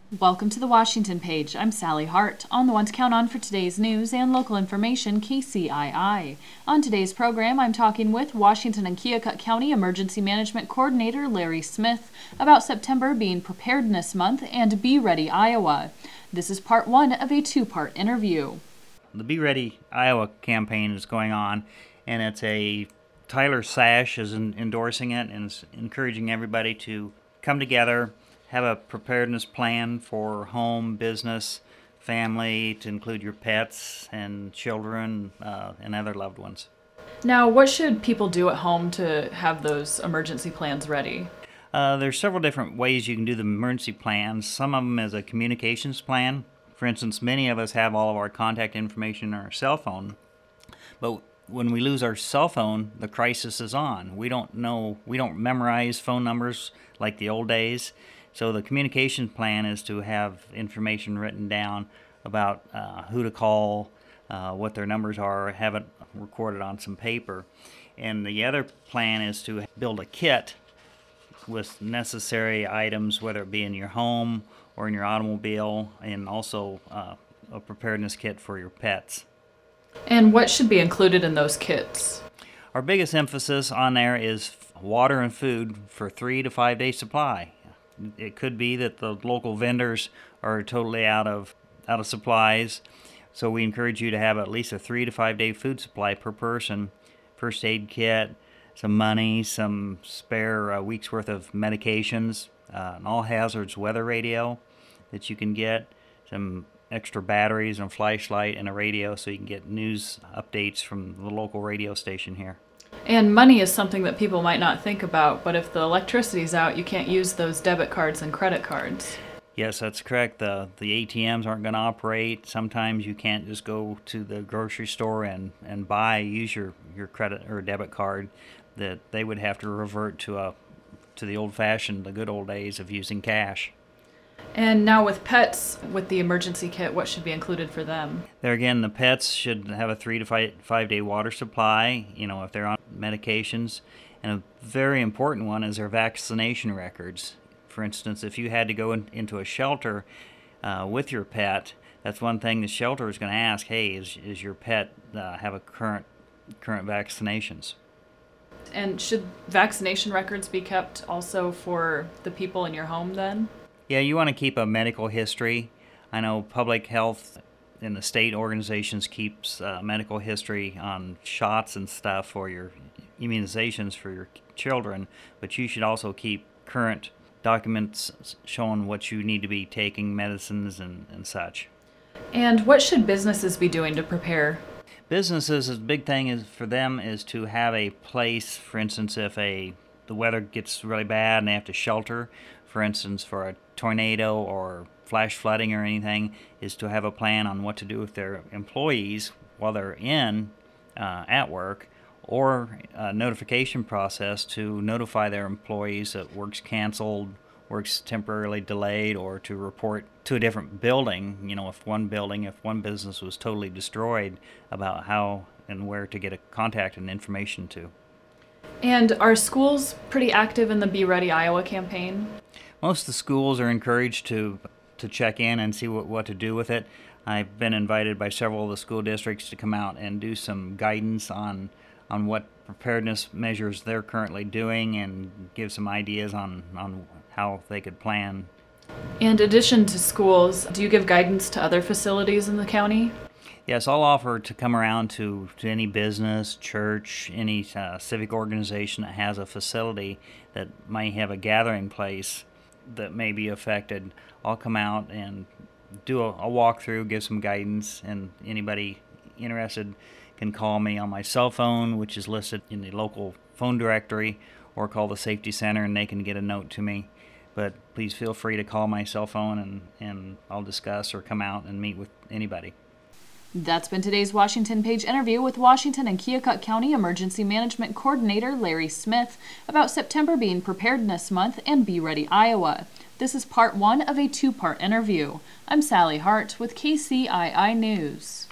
Welcome to the Washington Page. I'm Sally Hart. On the one to count on for today's news and local information, KCII. On today's program, I'm talking with Washington and Keokuk County Emergency Management Coordinator Larry Smith about September being Preparedness Month and Be Ready Iowa. This is part one of a two-part interview. The Be Ready Iowa campaign is going on, and Tyler Sash is endorsing it and is encouraging everybody to come together, have a preparedness plan for home, business, family, to include your pets and children and other loved ones. Now, what should people do at home to have those emergency plans ready? There's several different ways you can do the emergency plans. Some of them is a communications plan. For instance, many of us have all of our contact information on our cell phone, but when we lose our cell phone, the crisis is on. We don't memorize phone numbers like the old days. So the communication plan is to have information written down about who to call, what their numbers are, have it recorded on some paper. And the other plan is to build a kit with necessary items, whether it be in your home or in your automobile, and also a preparedness kit for your pets. And what should be included in those kits? Our biggest emphasis on there is water and food for 3 to 5 day supply. It could be that the local vendors are totally out of supplies, so we encourage you to have at least a 3 to 5 day food supply per person, first aid kit, some money, some spare week's worth of medications, an all hazards weather radio that you can get, some extra batteries and a flashlight and a radio so you can get news updates from the local radio station here. And money is something that people might not think about, but if the electricity's out, you can't use those debit cards and credit cards. Yes, that's correct. The ATMs aren't going to operate. Sometimes you can't just go to the grocery store and use your credit or debit card. That they would have to revert to the good old days of using cash. And now with pets, with the emergency kit, what should be included for them? There again, the pets should have a 3 to 5 day water supply, if they're on medications. And a very important one is their vaccination records. For instance, if you had to go into a shelter with your pet, that's one thing the shelter is going to ask, hey, is your pet have a current vaccinations? And should vaccination records be kept also for the people in your home then? Yeah, you want to keep a medical history. I know public health and the state organizations keeps medical history on shots and stuff for your immunizations for your children, but you should also keep current documents showing what you need to be taking, medicines and such. And what should businesses be doing to prepare? Businesses, the big thing is for them is to have a place, for instance, if the weather gets really bad and they have to shelter, for instance, for a tornado or flash flooding or anything, is to have a plan on what to do with their employees while they're at work, or a notification process to notify their employees that work's canceled, work's temporarily delayed, or to report to a different building, if one business was totally destroyed, about how and where to get a contact and information to. And are schools pretty active in the Be Ready Iowa campaign? Most of the schools are encouraged to check in and see what to do with it. I've been invited by several of the school districts to come out and do some guidance on what preparedness measures they're currently doing and give some ideas on how they could plan. In addition to schools, do you give guidance to other facilities in the county? Yes, I'll offer to come around to any business, church, any civic organization that has a facility that might have a gathering place that may be affected. I'll come out and do a walkthrough, give some guidance, and anybody interested can call me on my cell phone, which is listed in the local phone directory, or call the safety center and they can get a note to me. But please feel free to call my cell phone and I'll discuss or come out and meet with anybody. That's been today's Washington Page interview with Washington and Keokuk County Emergency Management Coordinator Larry Smith about September being Preparedness Month and Be Ready Iowa. This is part one of a two-part interview. I'm Sally Hart with KCII News.